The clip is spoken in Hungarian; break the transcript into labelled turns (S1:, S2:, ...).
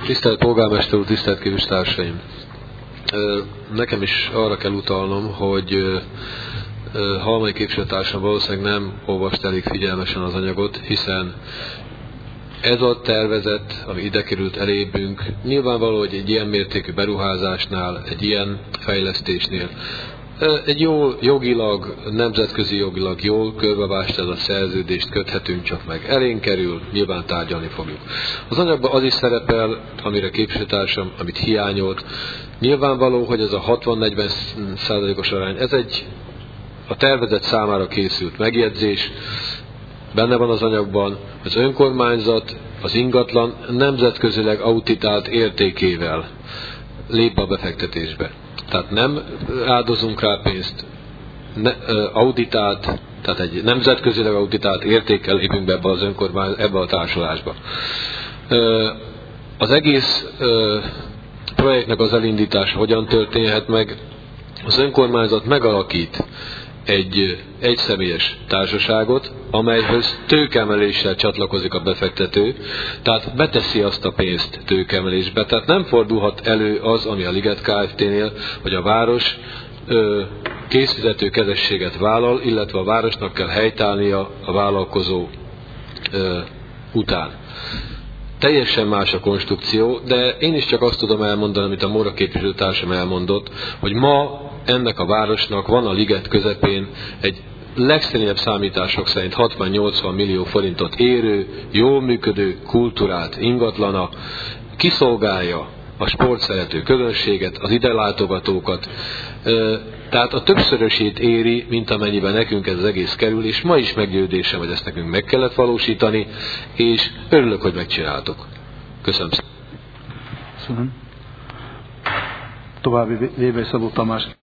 S1: Tisztelt polgármester úr, tisztelt képviselőtársaim! Nekem is arra kell utalnom, hogy harmadik képviselőtársam valószínűleg nem olvasta elég figyelmesen az anyagot, hiszen ez a tervezet, ami ide került elébünk, nyilvánvaló, hogy egy ilyen mértékű beruházásnál, egy ilyen fejlesztésnél egy jó jogilag, nemzetközi jogilag jól körbevásárolt szerződést köthetünk csak meg. Elénk kerül, nyilván tárgyalni fogjuk. Az anyagban az is szerepel, amire képviselőtársam, amit hiányolt. Nyilvánvaló, hogy ez a 60-40%-os arány, ez a tervezet számára készült megjegyzés. Benne van az anyagban, az önkormányzat az ingatlan nemzetközileg auditált értékével lép be a befektetésbe. Tehát nem áldozunk rá pénzt, auditált, tehát egy nemzetközileg auditált értékkel lépünk be ebbe a társulásba. Az egész projektnek az elindítása hogyan történhet meg? Az önkormányzat megalakít egy egyszemélyes társaságot, amelyhöz tőkeemeléssel csatlakozik a befektető, tehát beteszi azt a pénzt tőkeemelésbe. Tehát nem fordulhat elő az, ami a Liget Kft-nél, hogy a város készfizető kezességet vállal, illetve a városnak kell helytállnia a vállalkozó után. Teljesen más a konstrukció, de én is csak azt tudom elmondani, amit a Móra képviselőtársam elmondott, hogy ma ennek a városnak van a Liget közepén egy legszerényebb számítások szerint 60-80 millió forintot érő, jól működő, kulturált ingatlana, kiszolgálja a sportszerető közönséget, az ide látogatókat, tehát a többszörösét éri, mint amennyiben nekünk ez az egész kerül, és ma is meggyőződésem, hogy ezt nekünk meg kellett valósítani, és örülök, hogy megcsináltuk. Köszönöm szépen.
S2: További Weber Szabó Tamás.